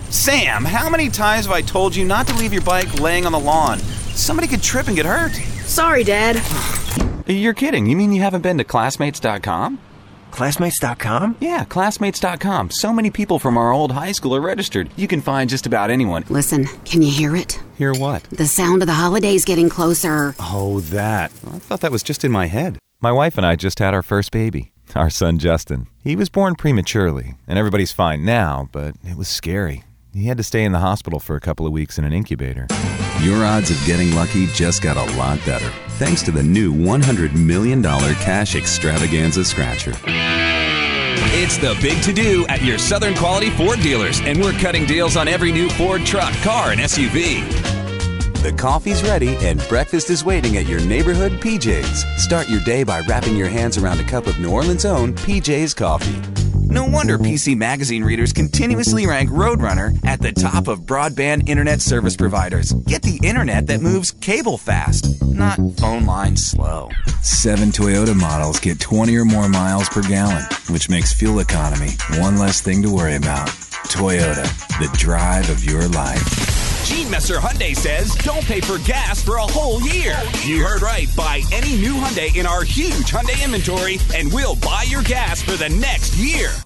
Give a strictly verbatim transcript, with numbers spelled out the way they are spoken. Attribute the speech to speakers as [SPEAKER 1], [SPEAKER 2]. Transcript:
[SPEAKER 1] Sam, how many times have I told you not to leave your bike laying on the lawn? Somebody could trip and get hurt.
[SPEAKER 2] Sorry, Dad.
[SPEAKER 1] You're kidding. You mean you haven't been to classmates dot com?
[SPEAKER 3] Classmates dot com?
[SPEAKER 1] Yeah, classmates dot com. So many people from our old high school are registered. You can find just about anyone.
[SPEAKER 4] Listen, can you hear it?
[SPEAKER 1] Hear what?
[SPEAKER 4] The sound of the holidays getting closer.
[SPEAKER 1] Oh, that. I thought that was just in my head. My wife and I just had our first baby, our son Justin. He was born prematurely, and everybody's fine now, but it was scary. He had to stay in the hospital for a couple of weeks in an incubator.
[SPEAKER 5] Your odds of getting lucky just got a lot better, thanks to the new one hundred million dollars Cash Extravaganza Scratcher.
[SPEAKER 6] It's the big to-do at your Southern Quality Ford dealers, and we're cutting deals on every new Ford truck, car, and S U V.
[SPEAKER 5] The coffee's ready and breakfast is waiting at your neighborhood P J's. Start your day by wrapping your hands around a cup of New Orleans' own P J's coffee.
[SPEAKER 6] No wonder P C Magazine readers continuously rank Roadrunner at the top of broadband internet service providers. Get the internet that moves cable fast, not phone lines slow.
[SPEAKER 7] Seven Toyota models get twenty or more miles per gallon, which makes fuel economy one less thing to worry about. Toyota, the drive of your life.
[SPEAKER 6] Gene Messer Hyundai says don't pay for gas for a whole year. You heard right. Buy any new Hyundai in our huge Hyundai inventory and we'll buy your gas for the next year.